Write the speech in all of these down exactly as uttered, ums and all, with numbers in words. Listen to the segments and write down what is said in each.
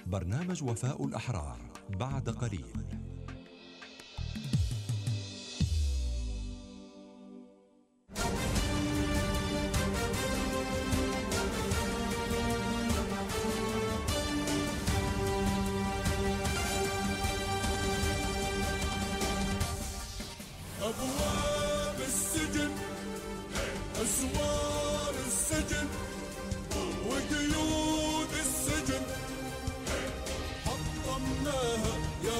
برنامج وفاء الأحرار بعد قليل. أبواب السجن، أسوار السجن، وقيود السجن حطمناها يا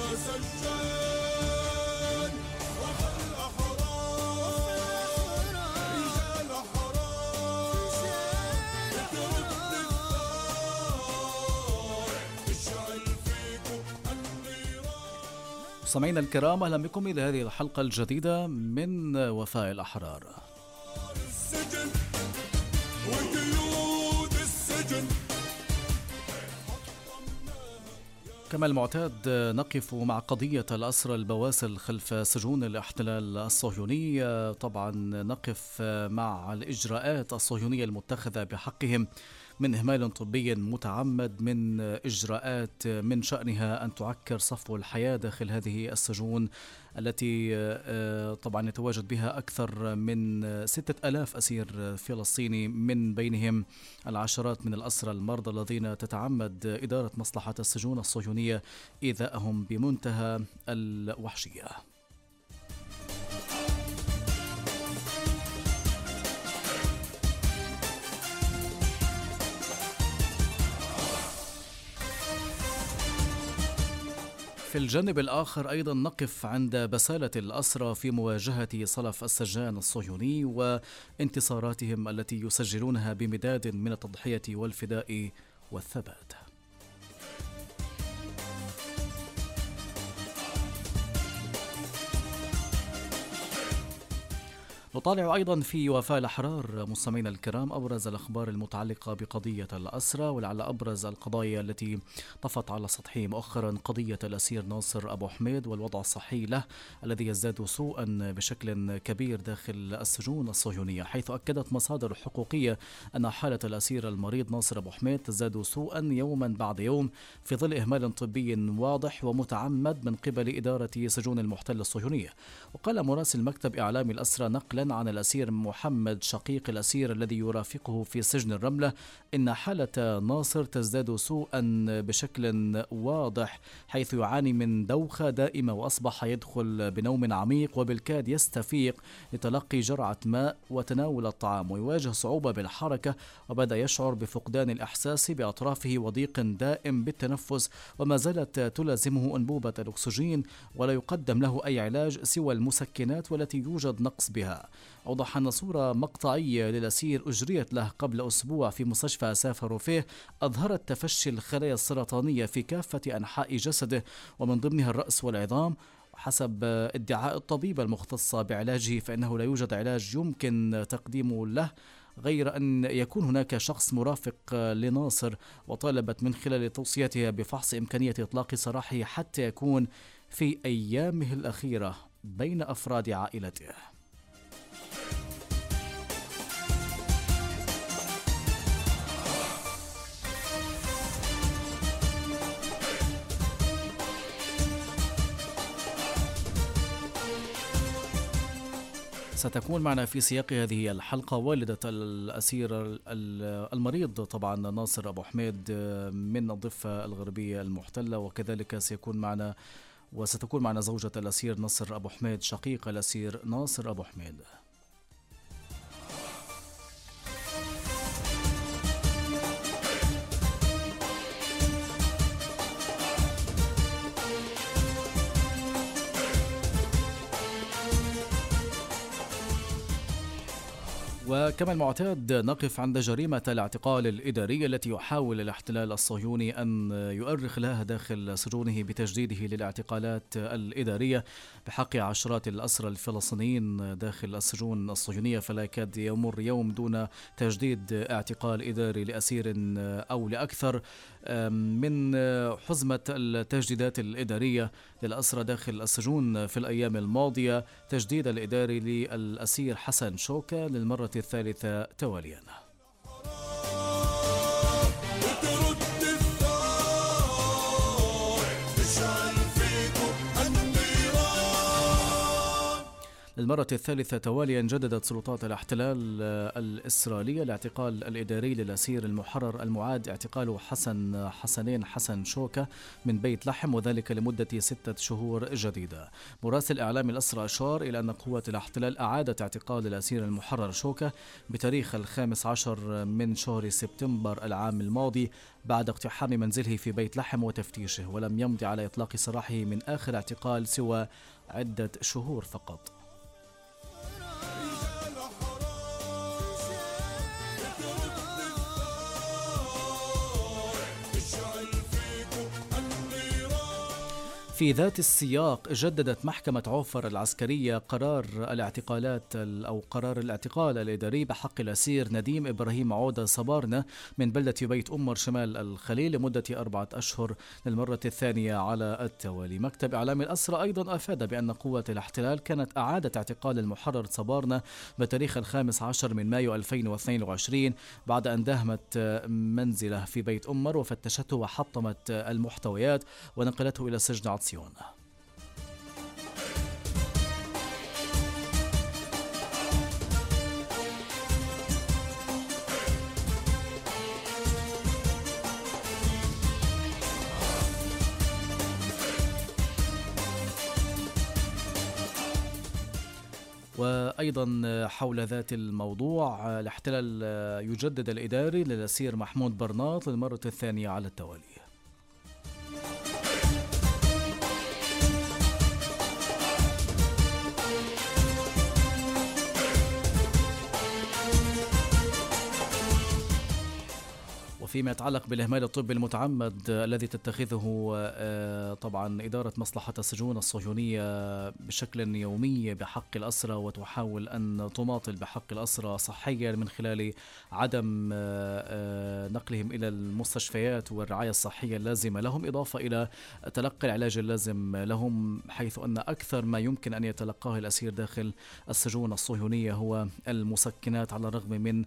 سجان. وفاء الأحرار رجال أحرار، ترد الثار اشعل فيكم النيران. مستمعينا الكرام، اهلا بكم الى هذه الحلقه الجديده من وفاء الاحرار. السجن وقيود السجن. كما المعتاد نقف مع قضية الأسرى البواسل خلف سجون الاحتلال الصهيوني. طبعا نقف مع الإجراءات الصهيونية المتخذة بحقهم من إهمال طبي متعمد، من إجراءات من شأنها أن تعكر صفو الحياة داخل هذه السجون التي طبعا يتواجد بها أكثر من ستة ألاف أسير فلسطيني، من بينهم العشرات من الأسرى المرضى الذين تتعمد إدارة مصلحة السجون الصهيونية إيذائهم بمنتهى الوحشية. في الجانب الآخر أيضا نقف عند بسالة الأسرى في مواجهة صلف السجان الصهيوني وانتصاراتهم التي يسجلونها بمداد من التضحية والفداء والثبات. نطالع أيضا في وفاء الأحرار مستمعينا الكرام أبرز الأخبار المتعلقة بقضية الأسرى، ولعل أبرز القضايا التي طفت على سطحه مؤخرا قضية الأسير ناصر أبو حميد والوضع الصحي له الذي يزداد سوءا بشكل كبير داخل السجون الصهيونية، حيث أكدت مصادر حقوقية أن حالة الأسير المريض ناصر أبو حميد تزداد سوءا يوما بعد يوم في ظل إهمال طبي واضح ومتعمد من قبل إدارة سجون المحتل الصهيونية. وقال مراسل مكتب إعلام الأسرى نقلا عن الأسير محمد شقيق الأسير الذي يرافقه في سجن الرملة إن حالة ناصر تزداد سوءا بشكل واضح، حيث يعاني من دوخة دائمة وأصبح يدخل بنوم عميق وبالكاد يستفيق لتلقي جرعة ماء وتناول الطعام، ويواجه صعوبة بالحركة وبدأ يشعر بفقدان الإحساس بأطرافه وضيق دائم بالتنفس، وما زالت تلازمه أنبوبة الأكسجين ولا يقدم له أي علاج سوى المسكنات والتي يوجد نقص بها. أوضح أن صورة مقطعية للأسير أجريت له قبل أسبوع في مستشفى سافر فيه أظهرت تفشي الخلايا السرطانية في كافة أنحاء جسده ومن ضمنها الرأس والعظام. حسب ادعاء الطبيبة المختصة بعلاجه فإنه لا يوجد علاج يمكن تقديمه له غير أن يكون هناك شخص مرافق لناصر، وطالبت من خلال توصيتها بفحص إمكانية إطلاق سراحه حتى يكون في أيامه الأخيرة بين أفراد عائلته. ستكون معنا في سياق هذه الحلقة والدة الأسير المريض طبعا ناصر أبو حميد من الضفة الغربية المحتلة، وكذلك سيكون معنا وستكون معنا زوجة الأسير ناصر أبو حميد شقيق الأسير ناصر أبو حميد. وكما المعتاد نقف عند جريمة الاعتقال الإداري التي يحاول الاحتلال الصهيوني أن يؤرخ لها داخل سجونه بتجديده للاعتقالات الإدارية بحق عشرات الأسرى الفلسطينيين داخل السجون الصهيونية، فلا يكاد يمر يوم دون تجديد اعتقال إداري لأسير أو لأكثر من حزمة التجديدات الإدارية للأسرى داخل السجون. في الأيام الماضية تجديد الإداري للأسير حسن شوكة للمرة الثالثة تواليا. وترد الثار للمرة الثالثة تواليا جددت سلطات الاحتلال الإسرائيلية الاعتقال الإداري للأسير المحرر المعاد اعتقال حسن حسنين حسن شوكة من بيت لحم، وذلك لمدة ستة شهور جديدة. مراسل إعلام الأسرى أشار إلى أن قوات الاحتلال أعادت اعتقال الأسير المحرر شوكة بتاريخ الخامس عشر من شهر سبتمبر العام الماضي بعد اقتحام منزله في بيت لحم وتفتيشه، ولم يمضي على إطلاق سراحه من آخر اعتقال سوى عدة شهور فقط. في ذات السياق جددت محكمة عوفر العسكرية قرار الاعتقالات أو قرار الاعتقال الإداري بحق الأسير نديم إبراهيم عودة صبارنة من بلدة بيت أمر شمال الخليل لمدة أربعة أشهر للمرة الثانية على التوالي. مكتب إعلام الأسرى أيضا أفاد بأن قوة الاحتلال كانت أعادت اعتقال المحرر صبارنة بتاريخ الخامس عشر من مايو ألفين واثنين وعشرين بعد أن داهمت منزله في بيت أمر وفتشته وحطمت المحتويات ونقلته إلى سجن عطسيون. وأيضا حول ذات الموضوع الاحتلال يجدد الإداري للأسير محمود برناط للمرة الثانية على التوالي. وفيما يتعلق بالإهمال الطبي المتعمد الذي تتخذه طبعا إدارة مصلحة السجون الصهيونية بشكل يومي بحق الأسرى وتحاول أن تماطل بحق الأسرى صحيا من خلال عدم نقلهم إلى المستشفيات والرعاية الصحية اللازمة لهم، إضافة إلى تلقي العلاج اللازم لهم، حيث أن أكثر ما يمكن أن يتلقاه الأسير داخل السجون الصهيونية هو المسكنات على الرغم من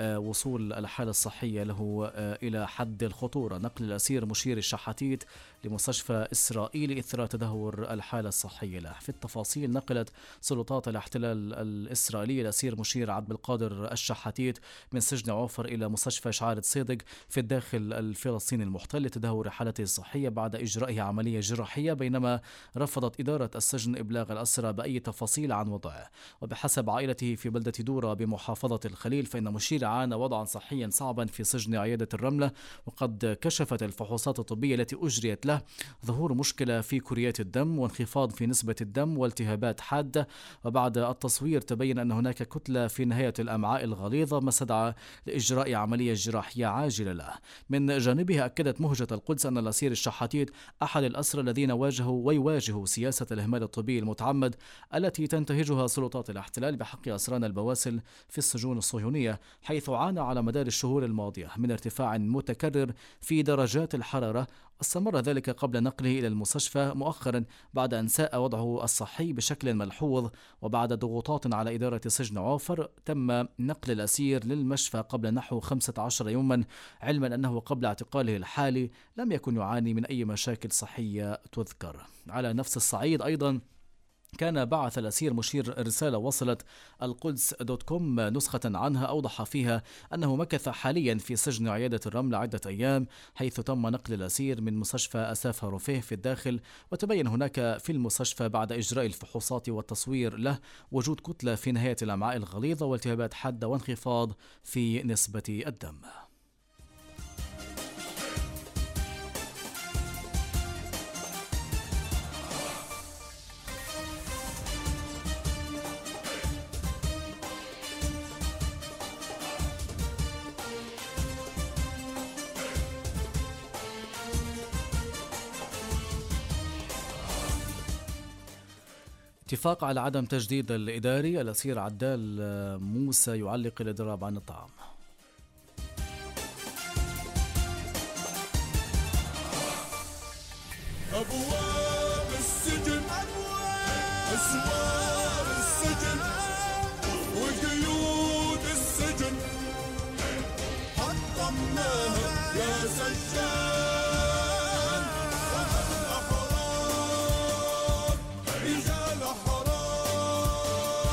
وصول الحالة الصحية له إلى حد الخطورة. نقل الأسير مشير الشحاتيت لمستشفى إسرائيلي إثر تدهور الحالة الصحية له. في التفاصيل، نقلت سلطات الاحتلال الإسرائيلي الأسير مشير عبد القادر الشحاتيت من سجن عوفر إلى مستشفى شعارة صيدق في الداخل الفلسطيني المحتل لتدهور حالته الصحية بعد إجرائه عملية جراحية، بينما رفضت إدارة السجن إبلاغ الأسرى بأي تفاصيل عن وضعه. وبحسب عائلته في بلدة دورة بمحافظة الخليل، فإن مشير عانى وضعا صحيا صعبا في سجن عيادة الرملة، وقد كشفت الفحوصات الطبية التي أجريت له ظهور مشكلة في كريات الدم وانخفاض في نسبة الدم والتهابات حادة. وبعد التصوير تبين أن هناك كتلة في نهاية الأمعاء الغليظة، ما استدعى لإجراء عملية جراحية عاجلة له. من جانبها أكدت مهجة القدس أن الأسير الشحاتيت أحد الأسرى الذين واجهوا ويواجهوا سياسة الإهمال الطبي المتعمد التي تنتهجها سلطات الاحتلال بحق أسرانا البواسل في السجون الصهيونية، حيث عانى على مدار الشهور الماضية من ارتفاع متكرر في درجات الحرارة، استمر ذلك قبل نقله إلى المستشفى مؤخرا بعد أن ساء وضعه الصحي بشكل ملحوظ. وبعد ضغوطات على إدارة سجن عوفر تم نقل الأسير للمشفى قبل نحو خمسة عشر يوما، علما أنه قبل اعتقاله الحالي لم يكن يعاني من أي مشاكل صحية تذكر. على نفس الصعيد أيضا كان بعث الأسير مشير رسالة وصلت القدس دوت كوم نسخة عنها أوضح فيها أنه مكث حاليا في سجن عيادة الرمل عدة أيام، حيث تم نقل الأسير من مستشفى أساف رفيه في الداخل، وتبين هناك في المستشفى بعد إجراء الفحوصات والتصوير له وجود كتلة في نهاية الأمعاء الغليظة والتهابات حادة وانخفاض في نسبة الدم. اتفاق على عدم تجديد الإداري، الأسير عدال موسى يعلق الإضراب عن الطعام. أبواب السجن، أسوار السجن، وقيود السجن حطمناها يا سجان. وأهل أحرار، رجال أحرار،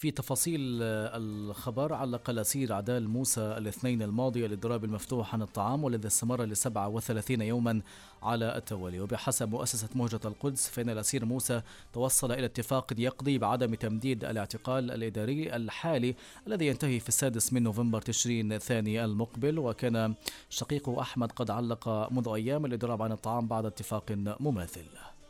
في تفاصيل الخبر، علق الأسير عدال موسى الاثنين الماضي الإضراب المفتوح عن الطعام والذي استمر لسبعة وثلاثين يوما على التوالي. وبحسب مؤسسة مهجة القدس فإن الأسير موسى توصل إلى اتفاق يقضي بعدم تمديد الاعتقال الإداري الحالي الذي ينتهي في السادس من نوفمبر تشرين الثاني المقبل. وكان شقيقه أحمد قد علق منذ أيام الإضراب عن الطعام بعد اتفاق مماثل.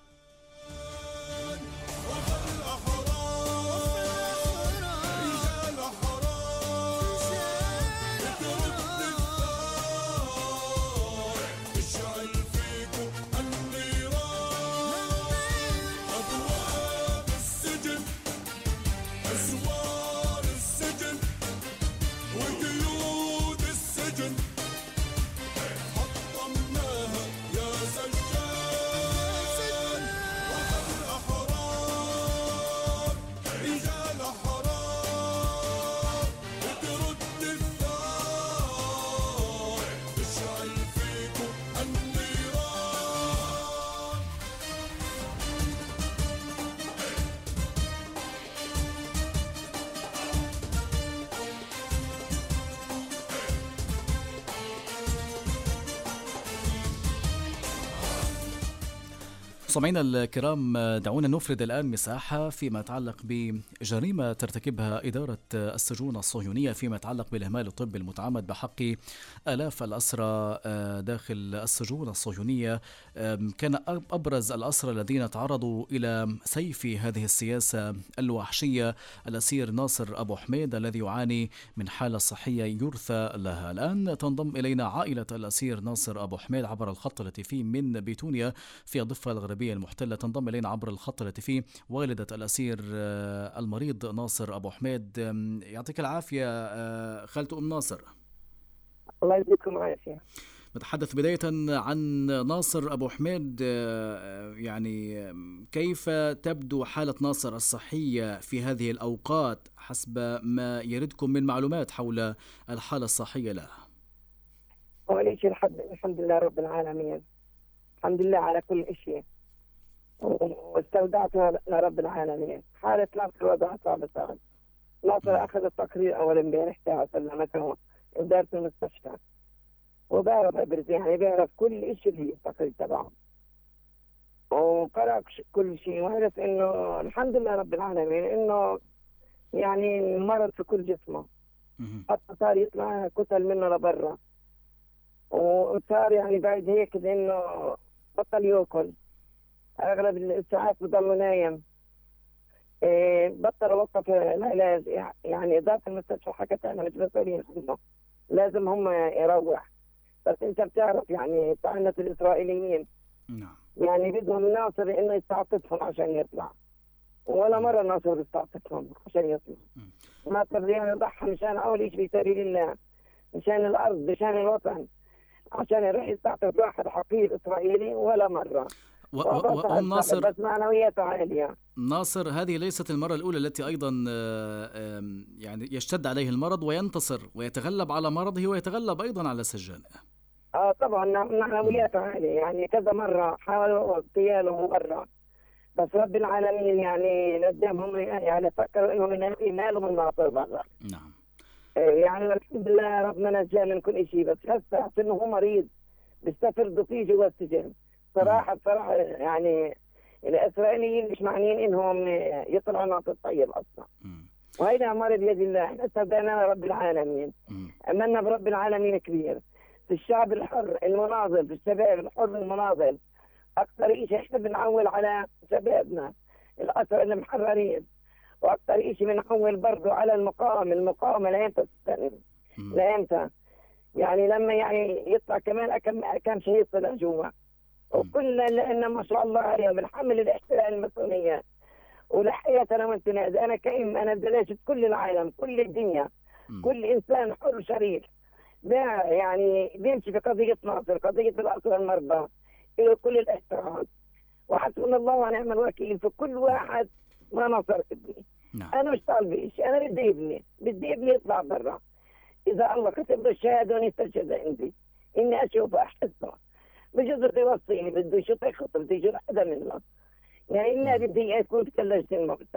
مستمعينا الكرام، دعونا نفرد الآن مساحة فيما يتعلق بجريمة ترتكبها إدارة السجون الصهيونية فيما يتعلق بالإهمال الطبي المتعمد بحق آلاف الأسرى داخل السجون الصهيونية. كان أبرز الأسرى الذين تعرضوا إلى سيف هذه السياسة الوحشية الأسير ناصر أبو حميد الذي يعاني من حالة صحية يرثى لها. الآن تنضم إلينا عائلة الأسير ناصر أبو حميد عبر الخط الهاتفي من بيتونيا في الضفة الغربية المحتلة. تنضم إلينا عبر الخط الهاتفي والدة الأسير المريض ناصر أبو حميد. يعطيك العافية خالته أم ناصر. الله يجزيكم عافية. نتحدث بداية عن ناصر أبو حميد، يعني كيف تبدو حالة ناصر الصحية في هذه الأوقات حسب ما يردكم من معلومات حول الحالة الصحية له؟ أول شيء الحمد لله رب العالمين، الحمد لله على كل شيء، واستودعتها لرب العالمين. حالة ناصر وضعها صعب صعب. ناصر أخذ التقرير أول امبارح تاعه سلمته إدارة المستشفى، وبعرف أبرز يعني بيعرف كل شيء في التقرير تبعه، وقرأ كل شيء، وعرف إنه الحمد لله رب العالمين إنه يعني المرض في كل جسمه، حتى صار يطلع كتل منه لبرا، وصار يعني بعد هيك إنه بطل يأكل، أغلب الساعات بضل نايم، إيه بطل وقف العلاج. يعني إدارة المستشفى حكت أنا مش مسؤولين عنه، لازم هم يروح. بس أنت بتعرف يعني طعنة الإسرائيليين، نعم، يعني بدهم ناصر إنه يستعطفهم عشان يطلع، ولا مرة ناصر يستعطفهم عشان يطلع. ناصر يعني ضحى مشان أول شيء في سبيل الله، مشان الأرض، مشان الوطن، عشان يروح يستعطف واحد حقير إسرائيلي ولا مرة. وأم ناصر بس معنوياته عالية. ناصر هذه ليست المرة الأولى التي أيضا يعني يشتد عليه المرض وينتصر ويتغلب على مرضه ويتغلب أيضا على سجانه. آه طبعا معنوياته عالية، يعني كذا مرة حاولوا اغتياله مرة، بس رب العالمين يعني قدامهم يعني فكروا إنهم ينالوا من ناصر برا. نعم. يعني الحمد لله ربنا نجاه من كل شيء، بس هسه إنه هو مريض بيستفردوا فيه جوا السجن. صراحة بصراحة يعني الإسرائيليين مش معنيين إنهم يطلعوا ناصر طيب أصلا، وهيدا أمر بيد الله. احنا استودعنا رب العالمين، أمنا برب العالمين كبير. في الشعب الحر المناضل، في الشباب الحر المناضل، أكثر شيء احنا بنعول على شبابنا الأسرى المحررين، وأكثر شيء بنعول برضه على المقاومة. المقاومة لأمتى تستمر؟ لأمتى؟ يعني لما يعني يطلع كمان كم كم شيء يطلع جوا، وكلنا لأن ما شاء الله عليهم بنحمل الاحتلال المسؤولية. ولحياتنا وانت أنا كأم أنا بلاش كل العالم، كل الدنيا، كل إنسان حر شريف لا يعني بيمشي في قضية ناصر، قضية الأسرى المرضى، له كل الاحترام، وحسبنا الله ونعم الوكيل في كل واحد ما نصر ابني. نعم. أنا مش طالب شيء، أنا بدي ابني، بدي ابني يطلع برا. إذا الله كتب له الشهادة ونستشهد عندي إني أشوفه أحسه، بجوز بده يوصيني، بده يشوف خطر، بده يشوف حدا منه، يعني إني بدي يكون في ثلاجة الموتى،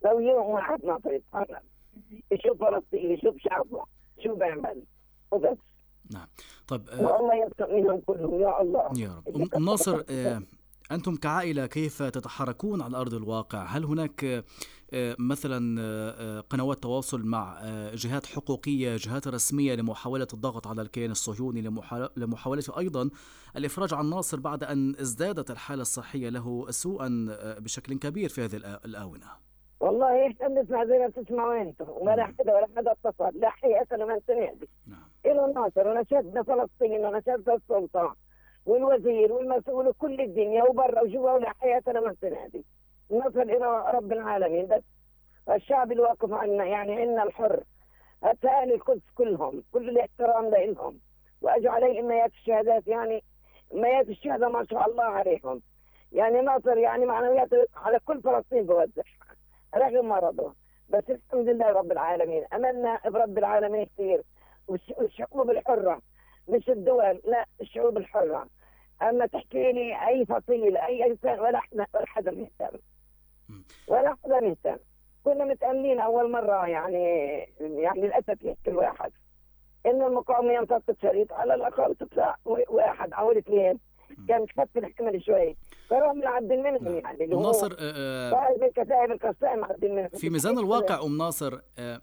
لو يوم واحد ناصر يتحرر يشوف فلسطين يشوف شعبه شو بيعمل وبس. نعم. طيب آه، والله يبقى منهم كلهم يا الله. يا رب. أم أم ناصر، آه، أنتم كعائلة كيف تتحركون على أرض الواقع؟ هل هناك آه، آه، مثلا آه، آه، قنوات تواصل مع آه، جهات حقوقية، جهات رسمية لمحاولة الضغط على الكيان الصهيوني، لمحا- لمحاولة أيضا الإفراج عن ناصر بعد أن ازدادت الحالة الصحية له سوءا آه، بشكل كبير في هذه الآ- الآونة؟ والله احنا بنسمع زي ما بتسمعوا انتم، ولا حدا ولا حدا اتصل، لا حقيقة لما سمعت نعم. إله ناصر ونشدنا فلسطين ونشدنا السلطة والوزير والمسؤول وكل الدنيا وبرا وجوا، ولا حياة لما سمعت. نصل إلى رب العالمين بس الشعب الواقف عنا، يعني عنا الحر أهل القدس كلهم كل الاحترام لهم، وأجوا علي إميات الشهادات، يعني إميات الشهداء ما شاء الله عليهم. يعني ناصر يعني معنويات على كل فلسطين بوزع رغم مرضه، بس الحمد لله رب العالمين أملنا برب العالمين كثير. والشعوب الحرة مش الدول، لا الشعوب الحرة. أما تحكي لي أي فصيل أي إنسان ولا حدا ولا حدا مهتم ولا حدا مهتم. كنا متأملين أول مرة، يعني يعني للأسف يحكي الواحد إن المقاومة ينطقت شريط على الأقل تطلع واحد أو اثنين، كان تخفف الحمل شوي، فراهم معدل منهم، يعني اللي أم هو ناصر، آه، صاحب الكتائب القصائم معدل منهم في ميزان الواقع أم ناصر، آه،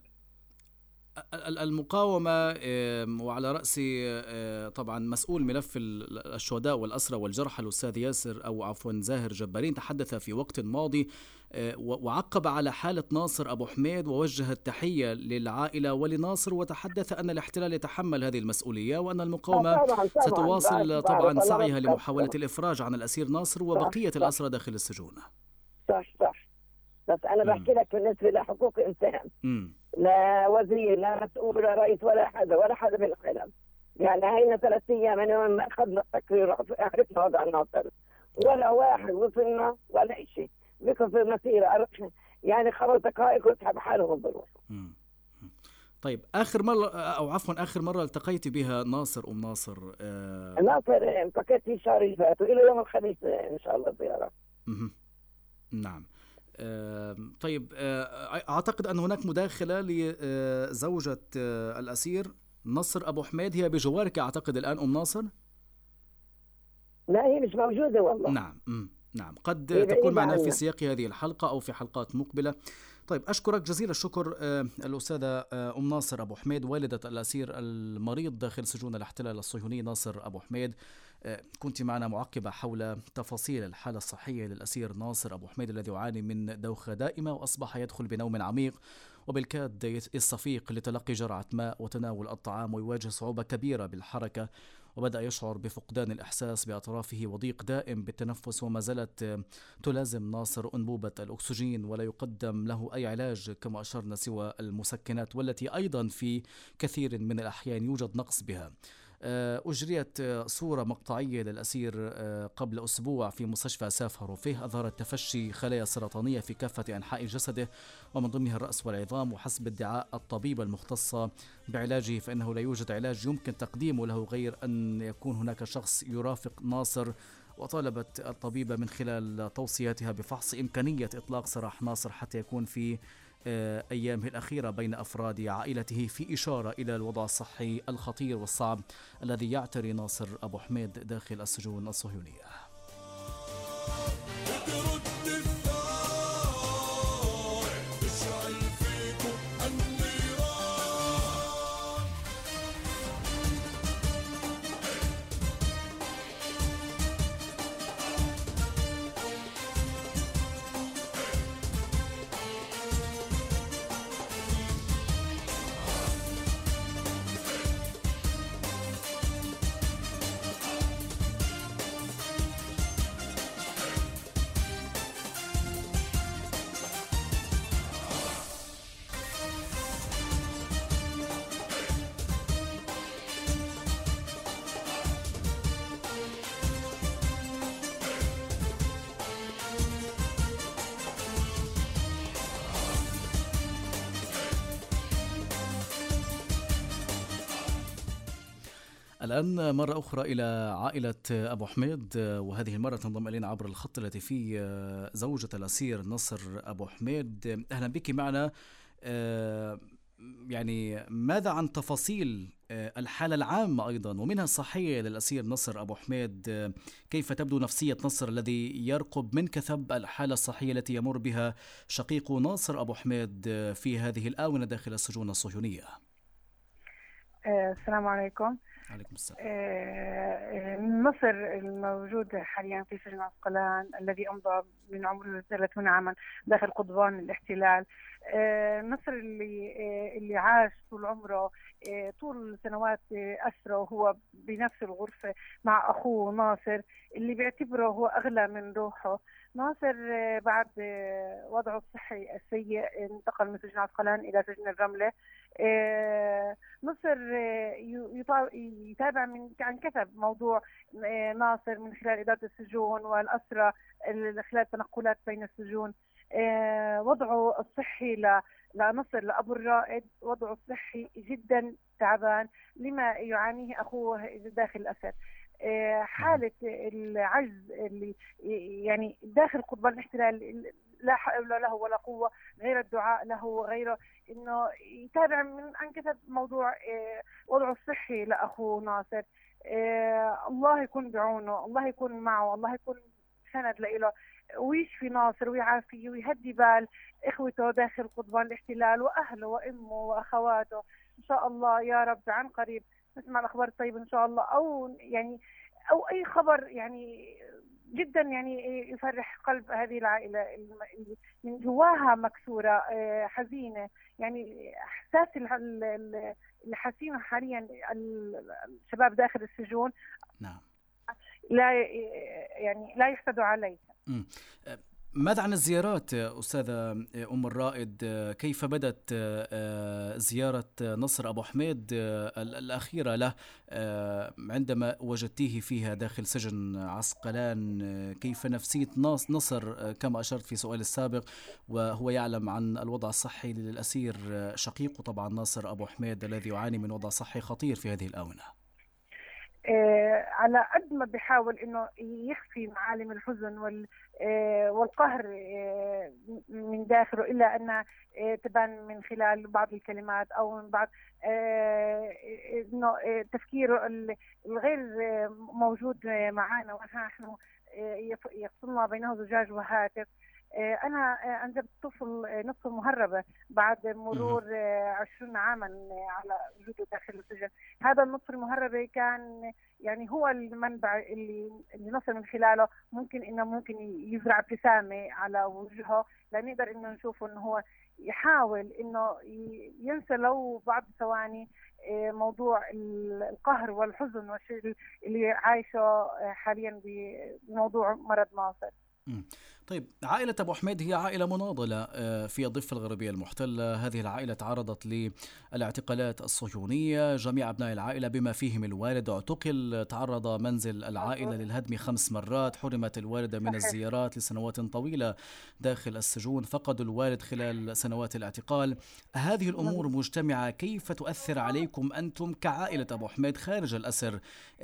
ال- المقاومة، آه، وعلى رأس آه، طبعا مسؤول ملف ال- الشهداء والأسرى والجرحى الأستاذ ياسر أو عفوا زاهر جبارين تحدث في وقت ماضي آه، و- وعقب على حالة ناصر أبو حميد ووجه التحية للعائلة ولناصر، وتحدث أن الاحتلال يتحمل هذه المسؤولية وأن المقاومة طبعاً طبعاً ستواصل بعرف- طبعا بعرف، الله سعيها بتكفر. لمحاولة الإفراج عن الأسير ناصر وبقية صح. الأسرى داخل السجون. صح صح. بس أنا بحكي لك بالنسبة لحقوق إنسان، مم. لا وزير لا مسؤول ولا رئيس ولا حدا ولا حدا بالعالم. يعني هينا ثلاث ايام من يوم ما اخذنا التقرير عرفنا وضع الناصر، ولا واحد وصلنا ولا شيء. بكم في المسيره يعني خمس دقائق ويسحب حالهم بروحوا. مم. طيب آخر مرة أو عفوا آخر مرة التقيت بها ناصر أم ناصر آه الناصر التقيت فيه الشهر اللي فات، والى يوم الخميس ان شاء الله زياره. مهم. نعم. آه طيب، آه أعتقد أن هناك مداخلة لزوجة آه الأسير نصر أبو حميد، هي بجوارك أعتقد الآن أم ناصر؟ لا هي مش موجوده والله. نعم. مم. نعم، قد هي تكون بعيدة معنا في عنا. سياق هذه الحلقة أو في حلقات مقبلة. طيب أشكرك جزيل الشكر آه، الأستاذة آه، أم ناصر أبو حميد، والدة الأسير المريض داخل سجون الاحتلال الصهيوني ناصر أبو حميد. آه، كنت معنا معقبة حول تفاصيل الحالة الصحية للأسير ناصر أبو حميد الذي يعاني من دوخة دائمة وأصبح يدخل بنوم عميق وبالكاد يستفيق لتلقي جرعة ماء وتناول الطعام، ويواجه صعوبة كبيرة بالحركة، وبدأ يشعر بفقدان الإحساس بأطرافه وضيق دائم بالتنفس، وما زالت تلازم ناصر أنبوبة الأكسجين ولا يقدم له أي علاج كما أشرنا سوى المسكنات، والتي أيضا في كثير من الأحيان يوجد نقص بها. أجريت صورة مقطعية للأسير قبل أسبوع في مستشفى سافر فيه، أظهرت تفشي خلايا سرطانية في كافة أنحاء جسده ومن ضمنها الرأس والعظام، وحسب ادعاء الطبيبة المختصة بعلاجه فإنه لا يوجد علاج يمكن تقديمه له غير أن يكون هناك شخص يرافق ناصر. وطالبت الطبيبة من خلال توصياتها بفحص إمكانية إطلاق سراح ناصر حتى يكون في أيامه الأخيرة بين أفراد عائلته، في إشارة إلى الوضع الصحي الخطير والصعب الذي يعتري ناصر أبو حميد داخل السجون الصهيونية. الآن مرة أخرى إلى عائلة أبو حميد، وهذه المرة تنضم إلينا عبر الخط التي فيه زوجة الأسير نصر أبو حميد. أهلا بك معنا. يعني ماذا عن تفاصيل الحالة العامة أيضا ومنها الصحية للأسير نصر أبو حميد؟ كيف تبدو نفسية نصر الذي يرقب من كثب الحالة الصحية التي يمر بها شقيق ناصر أبو حميد في هذه الآونة داخل السجون الصهيونية؟ السلام عليكم. عليكم السلام. نصر الموجود حاليا في سجن عسقلان الذي أمضى من عمره ثلاثين عاما داخل قضبان الاحتلال. نصر اللي اللي عاش طول عمره طول سنوات أسره وهو بنفس الغرفة مع أخوه ناصر اللي بيعتبره هو أغلى من روحه. ناصر بعد وضعه الصحي السيء انتقل من سجن عسقلان إلى سجن الرملة. نصر يتابع من عن كثب موضوع ناصر من خلال إدارة السجون والأسرة خلال التنقلات بين السجون. وضعه الصحي لنصر لأبو الرائد وضعه الصحي جدا تعبان لما يعانيه أخوه داخل الأسر. حالة العجز اللي يعني داخل قضبان الاحتلال لا حول له ولا قوة غير الدعاء له وغيره، إنه يتابع من عن كثب موضوع وضعه الصحي لأخوه ناصر. الله يكون بعونه، الله يكون معه، الله يكون سند له ويشفي ناصر ويعافيه ويهدي بال إخوته داخل قضبان الاحتلال وأهله وأمه وأخواته إن شاء الله يا رب. عن قريب نسمع الأخبار الطيبة إن شاء الله، أو يعني أو أي خبر يعني جدا يعني يفرح قلب هذه العائلة من جواها مكسورة حزينة. يعني إحساس اللي حاسينه حاليا الشباب داخل السجون نعم لا يعني لا يحسد عليه. م. ماذا عن الزيارات أستاذة أم الرائد؟ كيف بدت زيارة نصر أبو حميد الأخيرة له عندما وجدتيه فيها داخل سجن عسقلان؟ كيف نفسية نصر كما أشرت في سؤال السابق وهو يعلم عن الوضع الصحي للأسير شقيقه طبعا ناصر أبو حميد الذي يعاني من وضع صحي خطير في هذه الآونة؟ آه على قد ما بيحاول انه يخفي معالم الحزن وال آه والقهر آه من داخله، الا ان تبان من خلال بعض الكلمات او من بعض انه تفكيره الغير موجود معنا، ونحن يفصلنا بينه زجاج وهاتف. أنا أنجبت طفل نصف مهربة بعد مرور عشرين عاما على وجوده داخل السجن. هذا النصف المهربة كان يعني هو المنبع اللي اللي نصل من خلاله ممكن إنه ممكن يزرع ابتسامة على وجهه، لنقدر إنه نشوفه إنه هو يحاول إنه ينسى لو بعض ثواني موضوع القهر والحزن والشيء اللي عايشه حاليا بموضوع مرض ناصر. طيب، عائلة أبو حميد هي عائلة مناضلة في الضفة الغربية المحتلة. هذه العائلة تعرضت للاعتقالات الصهيونية، جميع أبناء العائلة بما فيهم الوالد اعتقل، تعرض منزل العائلة للهدم خمس مرات، حرمت الوالدة من الزيارات لسنوات طويلة داخل السجون، فقدوا الوالد خلال سنوات الاعتقال. هذه الأمور مجتمعة كيف تؤثر عليكم أنتم كعائلة أبو حميد خارج الأسر؟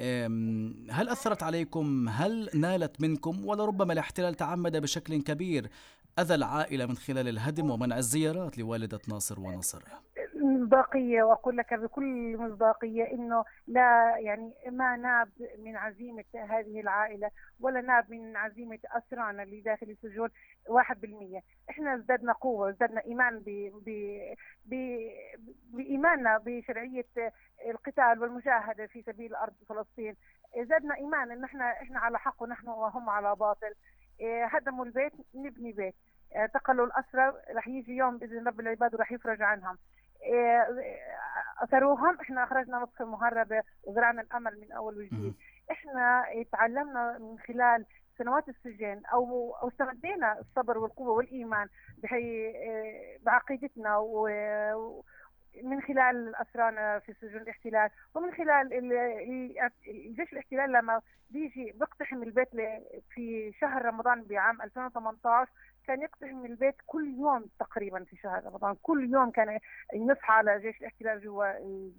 هل أثرت عليكم؟ هل نالت منكم؟ ولا ربما الاحتلال تعمد بشكل كبير أذى العائلة من خلال الهدم ومنع الزيارات لوالدة ناصر ونصر؟ مصداقية، وأقول لك بكل مصداقية إنه لا يعني ما ناب من عزيمة هذه العائلة ولا ناب من عزيمة أسرانا اللي داخل السجون واحد بالمية. إحنا ازددنا قوة، ازددنا إيمان ب ب ب بإيماننا بشرعية القتال والمجاهدة في سبيل أرض فلسطين. ازددنا إيمان إن إحنا إحنا على حق ونحن وهم على باطل. هدموا البيت نبني بيت، اعتقلوا الأسرى رح يجي يوم بإذن رب العباد ورح يفرج عنهم. أثروهم، إحنا أخرجنا نصف مهربة وزرعنا الأمل من أول وجديد. إحنا تعلمنا من خلال سنوات السجن أو أو استمدينا الصبر والقوة والإيمان بعقيدتنا ومن خلال أسرانا في سجون الاحتلال، ومن خلال الجيش الاحتلال لما بيجي بيقتحم البيت في شهر رمضان بعام ألفين وثمانية عشر، كان يقتحم البيت كل يوم تقريبا في شهر رمضان، كل يوم كان ينصح على جيش الاحتلال جوا البيوت.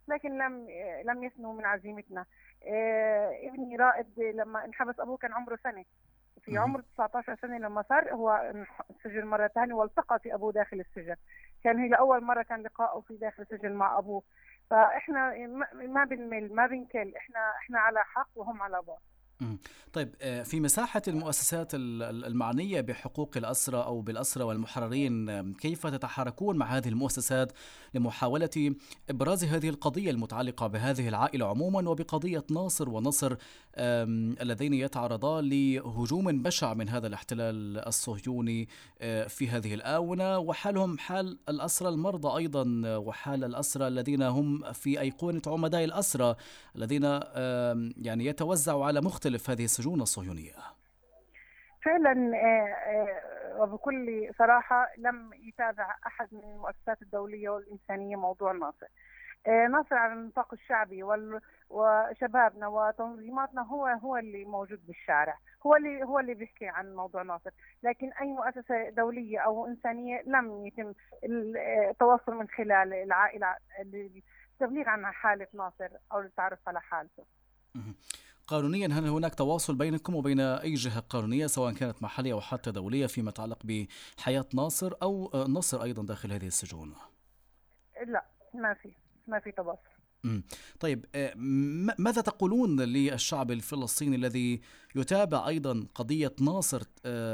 لكن لم لم يثنوا من عزيمتنا. آه، ابني رائد لما انحبس أبوه كان عمره سنة، في عمر تسعة عشر سنة لما صار هو سجن مرة ثانية، والتقى في أبوه داخل السجن. كان هي لأول مرة كان لقاءه في داخل السجن مع أبوه. فإحنا ما بنمل ما بنكل، إحنا إحنا على حق وهم على باطل. طيب، في مساحة المؤسسات المعنية بحقوق الأسرى أو بالأسرى والمحررين، كيف تتحركون مع هذه المؤسسات لمحاولة إبراز هذه القضية المتعلقة بهذه العائلة عموما وبقضية ناصر ونصر اللذين يتعرضان لهجوم بشع من هذا الاحتلال الصهيوني في هذه الآونة، وحالهم حال الأسرى المرضى أيضا، وحال الأسرى الذين هم في أيقونة عمداء الأسرى الذين يعني يتوزعوا على مختلف هذه السجون الصهيونية؟ فعلا وبكل صراحة لم يتابع أحد من المؤسسات الدولية والإنسانية موضوع ناصر. ناصر على النطاق الشعبي وشبابنا وتنظيماتنا هو هو اللي موجود بالشارع، هو اللي هو اللي بيحكي عن موضوع ناصر، لكن أي مؤسسة دولية أو إنسانية لم يتم التواصل من خلال العائلة للتبليغ عن حالة ناصر أو التعرف على حالته. قانونيا هل هناك تواصل بينكم وبين أي جهة قانونية سواء كانت محلية أو حتى دولية فيما يتعلق بحياة ناصر أو نصر أيضا داخل هذه السجون؟ لا، ما في ما في تواصل. طيب، ماذا تقولون للشعب الفلسطيني الذي يتابع أيضا قضية ناصر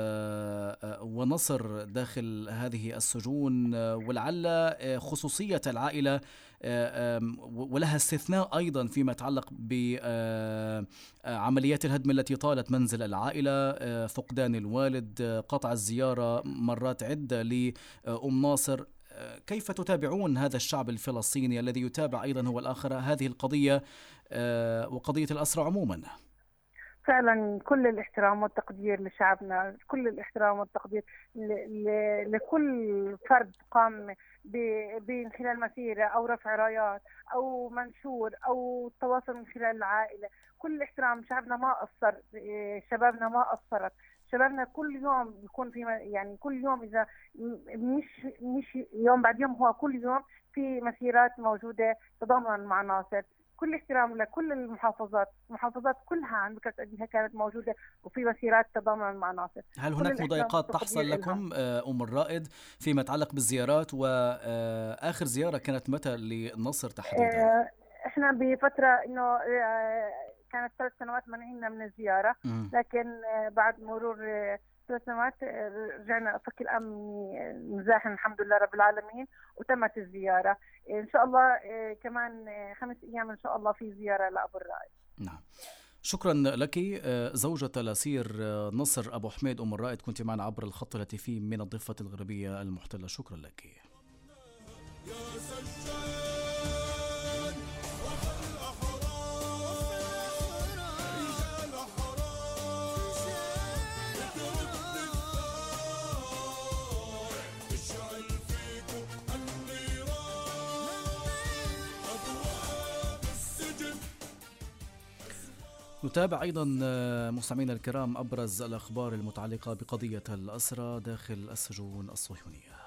ونصر داخل هذه السجون، ولعل خصوصية العائلة ولها استثناء أيضا فيما يتعلق بعمليات الهدم التي طالت منزل العائلة، فقدان الوالد، قطع الزيارة مرات عدة لأم ناصر؟ كيف تتابعون هذا الشعب الفلسطيني الذي يتابع أيضا هو الآخر هذه القضية وقضية الأسرى عموما؟ فعلا كل الاحترام والتقدير لشعبنا، كل الاحترام والتقدير لكل فرد قام من خلال مسيرة أو رفع رايات أو منشور أو تواصل من خلال العائلة. كل الاحترام، شعبنا ما قصر، شبابنا ما قصرت، شبابنا كل يوم بيكون في يعني كل يوم إذا مش مش يوم بعد يوم هو كل يوم في مسيرات موجودة تضامنا مع ناصر. كل احترام لكل المحافظات، المحافظات كلها عن بكرة كانت موجودة وفي مسيرات تضامنا مع ناصر. هل هناك مضايقات تحصل لكم أم الرائد فيما يتعلق بالزيارات؟ وآخر زيارة كانت متى لنصر تحديدا؟ احنا بفترة انه كانت ثلاث سنوات منعنا من الزيارة، لكن بعد مرور ثلاث سنوات رجعنا فك الأمن مزاحم الحمد لله رب العالمين وتمت الزيارة. إن شاء الله كمان خمس أيام إن شاء الله في زيارة لأبو الرائد. نعم، شكرا لك زوجة الأسير نصر أبو حميد أم الرائد، كنت معنا عبر الخط الهاتفي من الضفة الغربية المحتلة. شكرا لك. نتابع أيضا مستمعينا الكرام أبرز الأخبار المتعلقة بقضية الأسرى داخل السجون الصهيونية.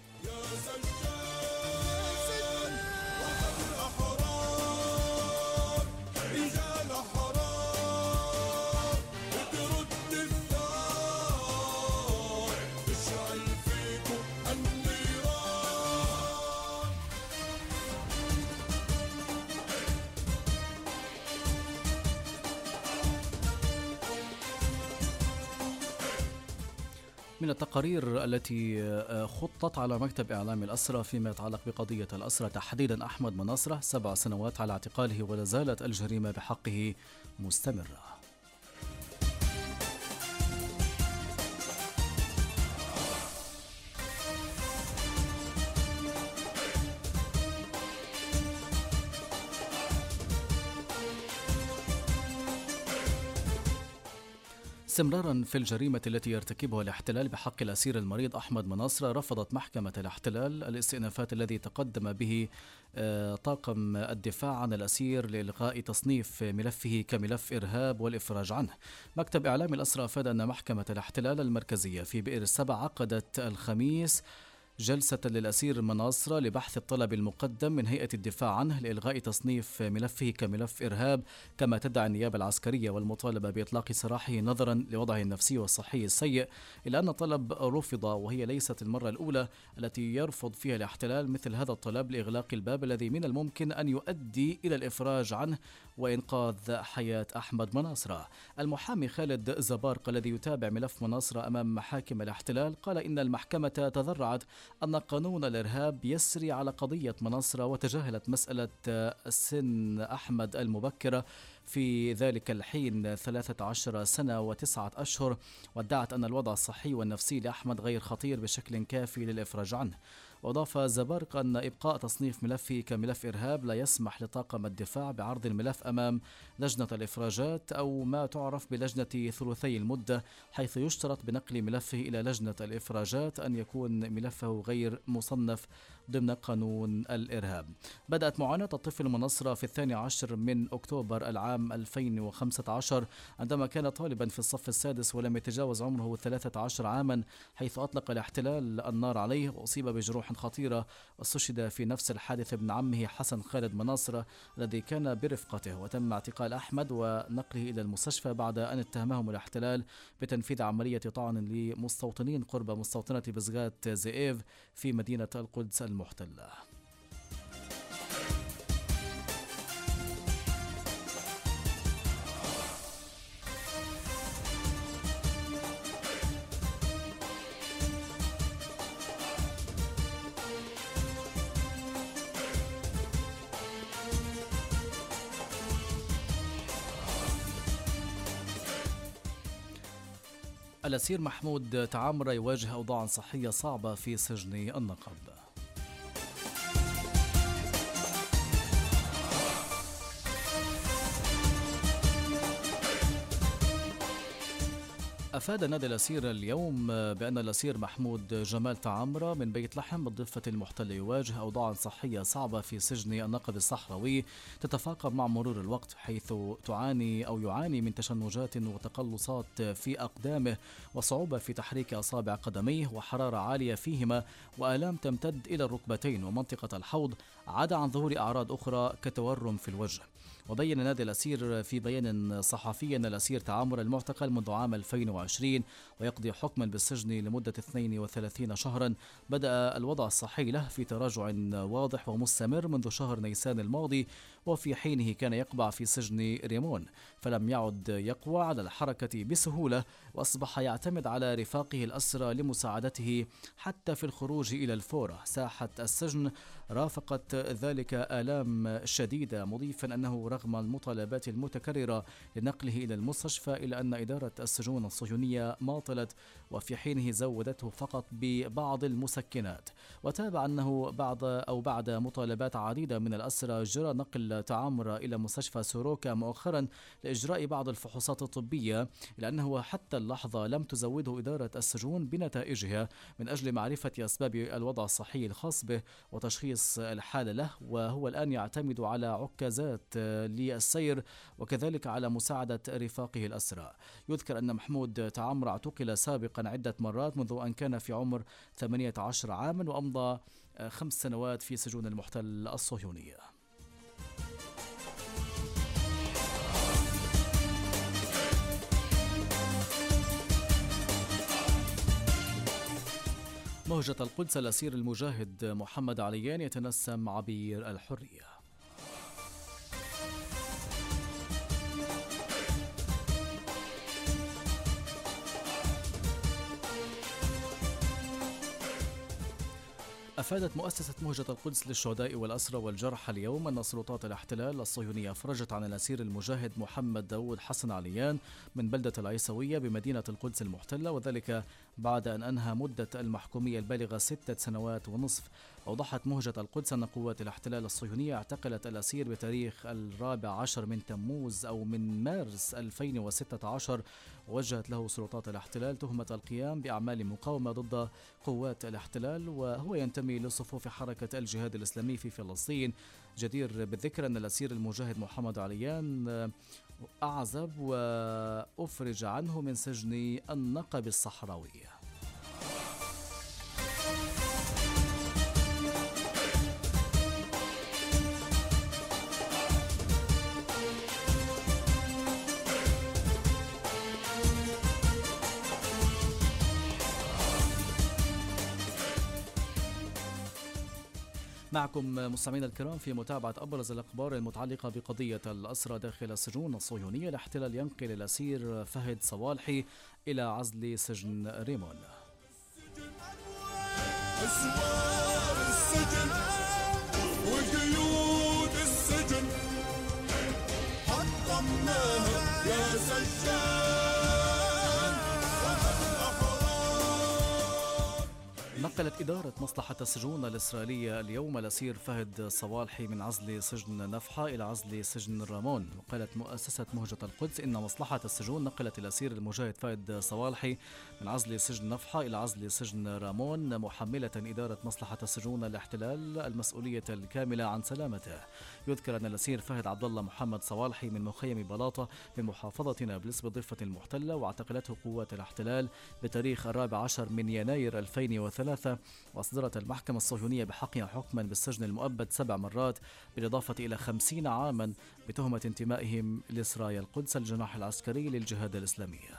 من التقارير التي خطت على مكتب إعلام الأسرى فيما يتعلق بقضية الأسرى تحديدا أحمد مناصرة، سبع سنوات على اعتقاله ولا زالت الجريمة بحقه مستمرة. استمرارا في الجريمة التي يرتكبها الاحتلال بحق الأسير المريض أحمد مناصرة، رفضت محكمة الاحتلال الاستئنافات الذي تقدم به طاقم الدفاع عن الأسير لإلغاء تصنيف ملفه كملف إرهاب والإفراج عنه. مكتب إعلام الأسرى أفاد أن محكمة الاحتلال المركزية في بئر السبع عقدت الخميس جلسة للأسير مناصرة لبحث الطلب المقدم من هيئة الدفاع عنه لإلغاء تصنيف ملفه كملف إرهاب كما تدعي النيابة العسكرية والمطالبة بإطلاق سراحه نظرا لوضعه النفسي والصحي السيء، إلا أن الطلب رفض، وهي ليست المرة الأولى التي يرفض فيها الاحتلال مثل هذا الطلب لإغلاق الباب الذي من الممكن أن يؤدي إلى الإفراج عنه وإنقاذ حياة أحمد مناصرة. المحامي خالد زبارق الذي يتابع ملف مناصرة أمام محاكم الاحتلال قال إن المحكمة تذرعت أن قانون الإرهاب يسري على قضية مناصرة وتجاهلت مسألة سن أحمد المبكرة في ذلك الحين ثلاثة عشر سنة وتسعة أشهر، وادعت أن الوضع الصحي والنفسي لأحمد غير خطير بشكل كافي للإفراج عنه. وأضاف زبارق أن إبقاء تصنيف ملفه كملف إرهاب لا يسمح لطاقم الدفاع بعرض الملف أمام لجنة الإفراجات أو ما تعرف بلجنة ثلثي المدة، حيث يشترط بنقل ملفه إلى لجنة الإفراجات أن يكون ملفه غير مصنف ضمن قانون الإرهاب. بدأت معاناة الطفل مناصرة في الثاني عشر من أكتوبر العام ألفين وخمسة عشر عندما كان طالبا في الصف السادس ولم يتجاوز عمره ثلاثة عشر عاما، حيث أطلق الاحتلال النار عليه وأصيب بجروح خطيرة، واستشهد في نفس الحادث ابن عمه حسن خالد مناصرة الذي كان برفقته. وتم اعتقال أحمد ونقله إلى المستشفى بعد أن اتهمهم الاحتلال بتنفيذ عملية طعن لمستوطنين قرب مستوطنة بزغات زئيف في مدينة القدس المحتلة. الأسير محمود تعامرة يواجه أوضاعا صحية صعبة في سجن النقب. أفاد نادي الأسير اليوم بأن الأسير محمود جمال تعامرة من بيت لحم بالضفة المحتلة يواجه أوضاعا صحية صعبة في سجن النقب الصحراوي تتفاقم مع مرور الوقت، حيث تعاني أو يعاني من تشنجات وتقلصات في أقدامه وصعوبة في تحريك أصابع قدميه وحرارة عالية فيهما وآلام تمتد إلى الركبتين ومنطقة الحوض، عدا عن ظهور أعراض أخرى كتورم في الوجه. وبين نادي الأسير في بيان صحفي أن الأسير تعامر المعتقل منذ عام ألفين وعشرين ويقضي حكما بالسجن لمدة اثنين وثلاثين شهرا. بدأ الوضع الصحي له في تراجع واضح ومستمر منذ شهر نيسان الماضي، وفي حينه كان يقبع في سجن ريمون، فلم يعد يقوى على الحركة بسهولة وأصبح يعتمد على رفاقه الأسرى لمساعدته حتى في الخروج إلى الفورة. ساحة السجن رافقت ذلك آلام شديدة، مضيفا أنه رغم المطالبات المتكررة لنقله إلى المستشفى إلا أن إدارة السجون الصهيونية ماطلت، وفي حينه زودته فقط ببعض المسكنات. وتابع أنه بعد أو بعد مطالبات عديدة من الأسرى جرى نقل تعامر إلى مستشفى سوروكا مؤخرا لإجراء بعض الفحوصات الطبية، إلا أنه حتى اللحظة لم تزوده إدارة السجون بنتائجها من أجل معرفة أسباب الوضع الصحي الخاص به وتشخيص الحالة له، وهو الآن يعتمد على عكازات للسير وكذلك على مساعدة رفاقه الأسرى. يذكر أن محمود تعامر اعتقل سابقا عدة مرات منذ أن كان في عمر ثمانية عشر عاما وأمضى خمس سنوات في سجون المحتل الصهيونية. مهجة القدس الأسير المجاهد محمد عليان يتنسم عبير الحرية. أفادت مؤسسة مهجة القدس للشهداء والأسرى والجرحى اليوم أن سلطات الاحتلال الصهيونية أفرجت عن الأسير المجاهد محمد داود حسن عليان من بلدة العيسوية بمدينة القدس المحتلة، وذلك بعد أن أنهى مدة المحكومية البالغة ستة سنوات ونصف. أوضحت مهجة القدس أن قوات الاحتلال الصهيونية اعتقلت الأسير بتاريخ الرابع عشر من تموز أو من مارس ألفين وستة عشر، ووجهت له سلطات الاحتلال تهمة القيام بأعمال مقاومة ضد قوات الاحتلال، وهو ينتمي لصفوف حركة الجهاد الإسلامي في فلسطين. جدير بالذكر أن الأسير المجاهد محمد عليان أعزب وأفرج عنه من سجن النقب الصحراوي. معكم مستمعينا الكرام في متابعة أبرز الأخبار المتعلقة بقضية الأسرى داخل السجون الصهيونية. الاحتلال ينقل الأسير فهد صوالحي إلى عزل سجن ريمون. أسوار السجن وقيود السجن حطمناها يا سجان. نقلت إدارة مصلحة السجون الإسرائيلية اليوم الأسير فهد صوالحي من عزل سجن نفحة إلى عزل سجن رامون. وقالت مؤسسة مهجة القدس إن مصلحة السجون نقلت الأسير المجاهد فهد صوالحي من عزل سجن نفحة إلى عزل سجن رامون، محملة إدارة مصلحة السجون الاحتلال المسؤولية الكاملة عن سلامته. يذكر أن الأسير فهد عبد الله محمد صوالحي من مخيم بلاطة بمحافظة نابلس بالضفة المحتلة، واعتقلته قوات الاحتلال بتاريخ الرابع عشر من يناير ألفين وثلاثة، وأصدرت المحكمة الصهيونية بحقها حكما بالسجن المؤبد سبع مرات بالإضافة إلى خمسين عاما بتهمة انتمائهم لسرايا القدس الجناح العسكري للجهاد الإسلامية.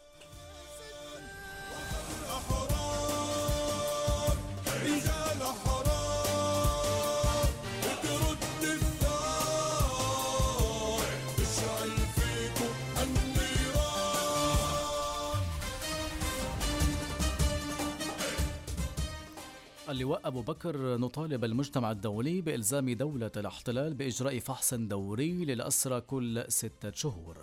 اللواء أبو بكر: نطالب المجتمع الدولي بإلزام دولة الاحتلال بإجراء فحص دوري للأسرى كل ستة شهور.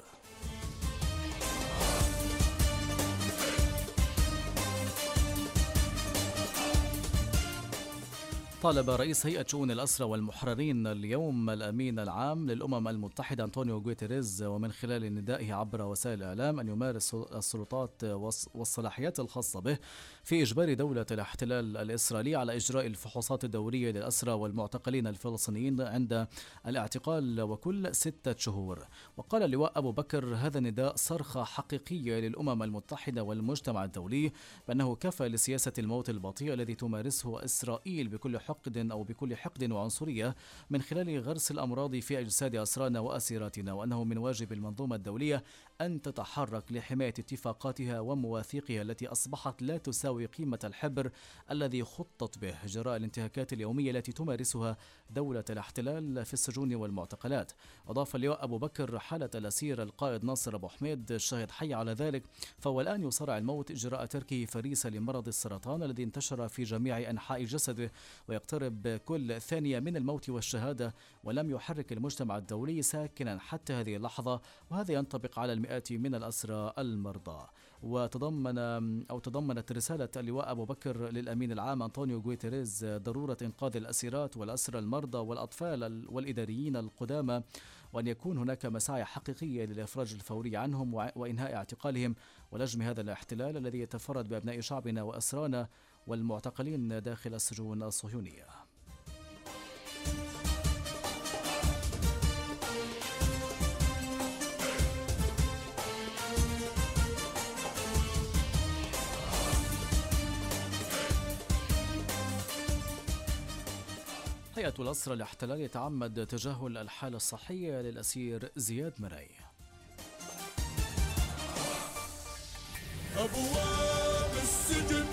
طالب رئيس هيئة شؤون الأسرى والمحررين اليوم الأمين العام للأمم المتحدة أنطونيو غوتيريز، ومن خلال ندائه عبر وسائل الإعلام، أن يمارس السلطات والصلاحيات الخاصة به في إجبار دولة الاحتلال الإسرائيلي على إجراء الفحوصات الدورية للأسرى والمعتقلين الفلسطينيين عند الاعتقال وكل ستة شهور. وقال اللواء أبو بكر: هذا نداء صرخة حقيقية للأمم المتحدة والمجتمع الدولي بأنه كفى لسياسة الموت البطيء الذي تمارسه إسرائيل بكل حقد أو بكل حقد وعنصرية من خلال غرس الأمراض في أجساد أسرانا وأسيراتنا، وأنه من واجب المنظومة الدولية أن تتحرك لحماية اتفاقاتها ومواثيقها التي أصبحت لا تساوي قيمة الحبر الذي خطط به جراء الانتهاكات اليومية التي تمارسها دولة الاحتلال في السجون والمعتقلات. أضاف اللواء أبو بكر: حالة الأسير القائد ناصر أبو حميد الشاهد حي على ذلك، فهو الآن يصارع الموت إجراء تركه فريسة لمرض السرطان الذي انتشر في جميع أنحاء جسده ويقترب كل ثانية من الموت والشهادة، ولم يحرك المجتمع الدولي ساكنا حتى هذه اللحظة، وهذا ينطبق على المئات من الأسرى المرضى. وتضمن أو تضمنت رسالة اللواء أبو بكر للأمين العام أنطونيو غوتيريز ضرورة إنقاذ الأسيرات والأسرى المرضى والأطفال والإداريين القدامى، وأن يكون هناك مساعي حقيقية للإفراج الفوري عنهم وإنهاء اعتقالهم ولجم هذا الاحتلال الذي يتفرد بأبناء شعبنا وأسرانا والمعتقلين داخل السجون الصهيونية. هيئة الأسرى الاحتلال يتعمد تجاهل الحالة الصحية للأسير زياد مرعي. أبواب السجن.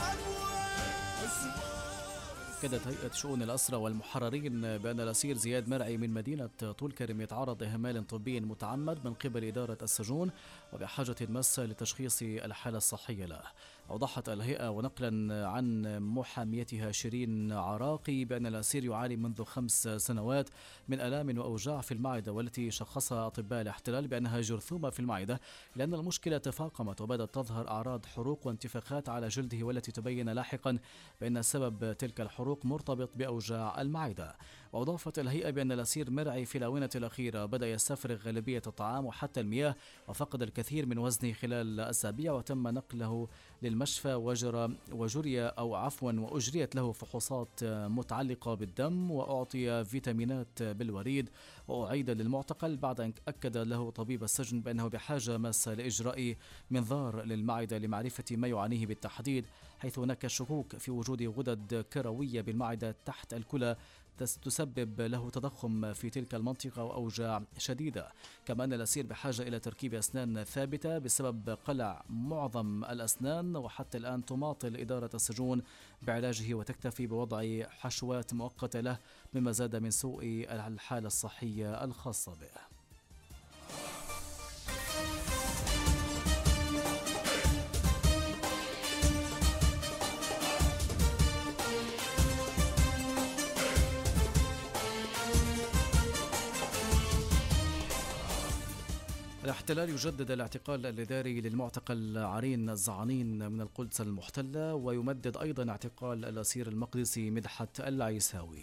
أكدت هيئة شؤون الأسرى والمحررين بأن الأسير زياد مرعي من مدينة طول كرم يتعرض لإهمال طبي متعمد من قبل إدارة السجون وبحاجة ماسة لتشخيص الحالة الصحية له. أوضحت الهيئة ونقلا عن محاميتها شيرين عراقي بأن الأسير يعاني منذ خمس سنوات من آلام وأوجاع في المعدة، والتي شخصها أطباء الاحتلال بأنها جرثومة في المعدة، لأن المشكلة تفاقمت وبدأت تظهر أعراض حروق وانتفاخات على جلده، والتي تبين لاحقا بأن سبب تلك الحروق مرتبط بأوجاع المعدة. وأضافت الهيئة بأن الأسير مرعي في الآونة الأخيرة بدأ يستفرغ غالبية الطعام وحتى المياه، وفقد الكثير من وزنه خلال أسابيع، وتم نقله للمشفى وجرى وجري أو عفوا وأجريت له فحوصات متعلقة بالدم، وأعطي فيتامينات بالوريد، وأعيد للمعتقل بعد أن أكد له طبيب السجن بأنه بحاجة ماسة لإجراء منظار للمعدة لمعرفة ما يعانيه بالتحديد، حيث هناك شكوك في وجود غدد كروية بالمعدة تحت الكلى تسبب له تضخم في تلك المنطقة وأوجاع شديدة. كما أن الأسير بحاجة إلى تركيب أسنان ثابتة بسبب قلع معظم الأسنان، وحتى الآن تماطل إدارة السجون بعلاجه وتكتفي بوضع حشوات مؤقتة له، مما زاد من سوء الحالة الصحية الخاصة به. الاحتلال يجدد الاعتقال الإداري للمعتقل عرين الزعانين من القدس المحتلة، ويمدد أيضا اعتقال الأسير المقدسي مدحت العيساوي.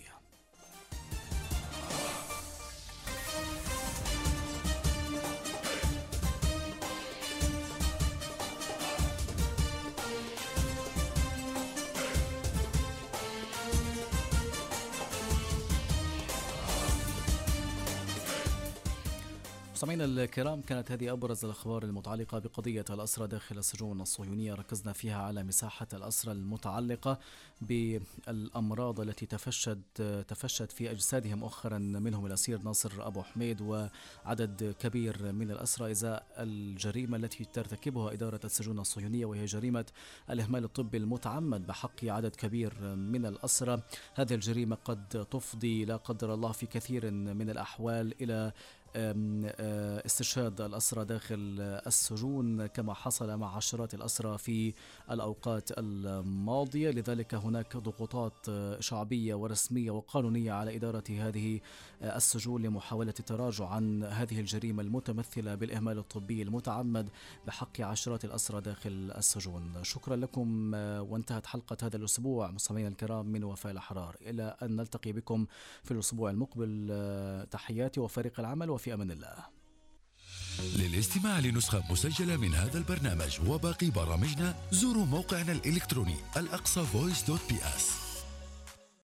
مستمعينا الكرام، كانت هذه أبرز الأخبار المتعلقة بقضية الأسرى داخل السجون الصهيونية. ركزنا فيها على مساحة الأسرى المتعلقة بالأمراض التي تفشت تفشت في أجسادهم مؤخرا، منهم الأسير ناصر أبو حميد وعدد كبير من الأسرى، إزاء الجريمة التي ترتكبها إدارة السجون الصهيونية، وهي جريمة الإهمال الطبي المتعمد بحق عدد كبير من الأسرى. هذه الجريمة قد تفضي لا قدر الله في كثير من الأحوال إلى استشهاد الأسرى داخل السجون، كما حصل مع عشرات الأسرى في الأوقات الماضية. لذلك هناك ضغوطات شعبية ورسمية وقانونية على إدارة هذه السجون لمحاولة التراجع عن هذه الجريمة المتمثلة بالإهمال الطبي المتعمد بحق عشرات الأسرى داخل السجون. شكرا لكم، وانتهت حلقة هذا الأسبوع مستمعينا الكرام من وفاء الأحرار. إلى أن نلتقي بكم في الأسبوع المقبل، تحياتي وفريق العمل، وفي أمان الله. للاستماع لنسخة مسجلة من هذا البرنامج وباقي برامجنا زوروا موقعنا الإلكتروني الأقصى فويس دوت بي اس.